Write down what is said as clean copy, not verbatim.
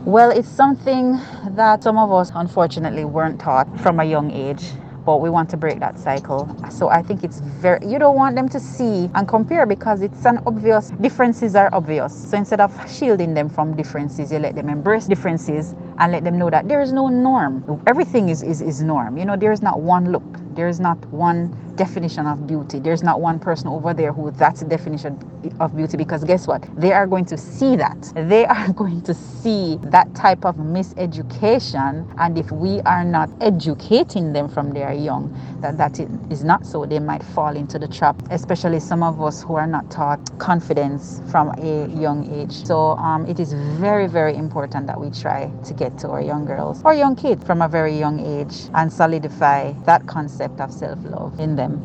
Well, it's something that some of us unfortunately weren't taught from a young age, but we want to break that cycle. So I think it's very, you don't want them to see and compare because it's an obvious, differences are obvious. So instead of shielding them from differences, you let them embrace differences and let them know that there is no norm. Everything is norm. There is not one look. There is not one definition of beauty. There's not one person over there who that's the definition of beauty, because guess what? They are going to see that. They are going to see that type of miseducation, and if we are not educating them from they are young that it is not so, they might fall into the trap, especially some of us who are not taught confidence from a young age. So it is very, very important that we try to get to our young girls or young kids from a very young age and solidify that concept of self-love in them.